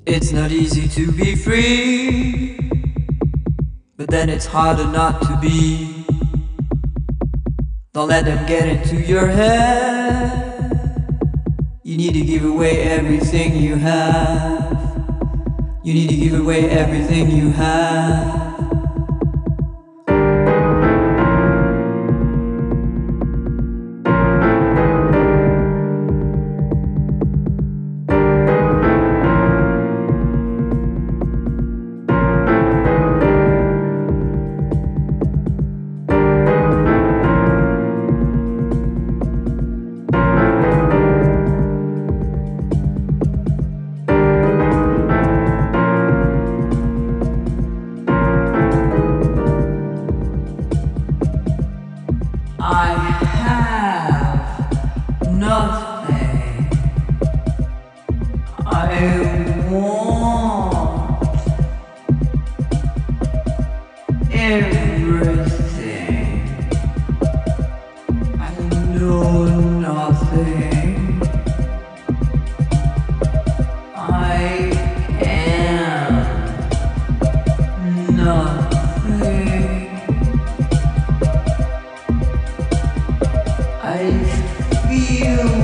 It's not easy to be free, but then it's harder not to be. Don't let them get into your head. You need to give away everything you have. You need to give away everything you have. I have nothing. I want everything. I know nothing. I am nothing. I feel